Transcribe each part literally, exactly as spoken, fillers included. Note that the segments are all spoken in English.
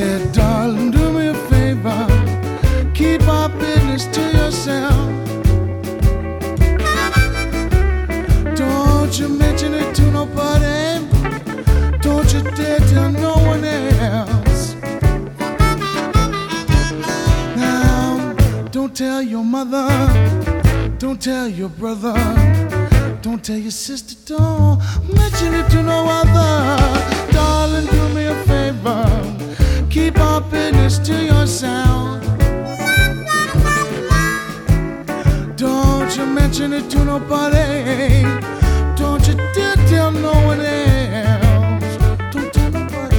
said, darling, do me a favor, keep our business to yourself. Don't you mention it to nobody, don't you dare tell no one else. Now, don't tell your mother, don't tell your brother, don't tell your sister, don't mention it to no other. Darling, do me a favor, keep our business to yourself. Don't you mention it to nobody, don't you dare tell no one else. Don't tell nobody.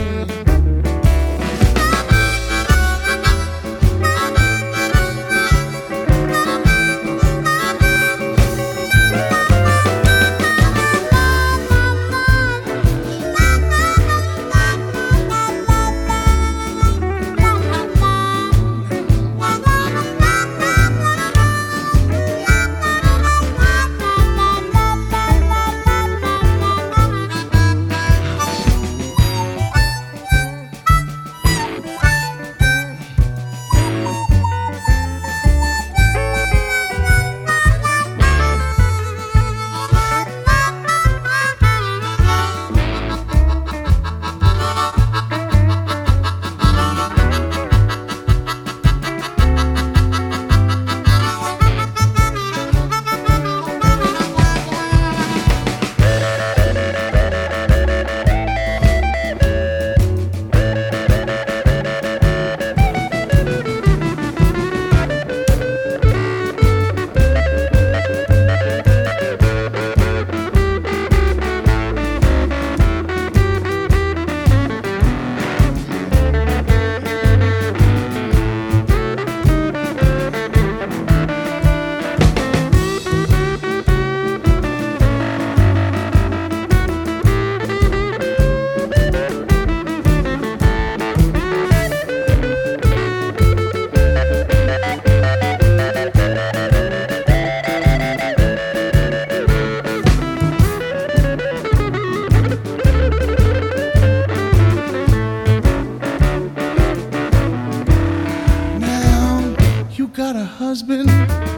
Got a husband,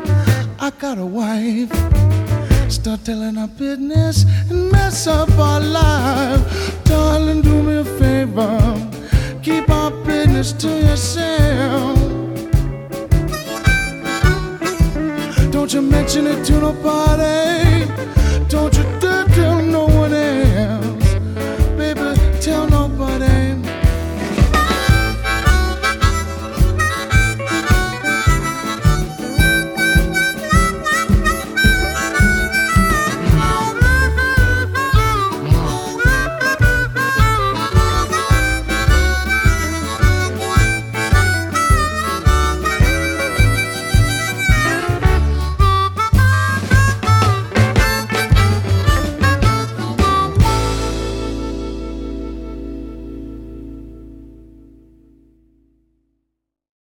I got a wife. Start telling our business and mess up our life. Darling, do me a favor, keep our business to yourself. Don't you mention it to nobody, don't you dare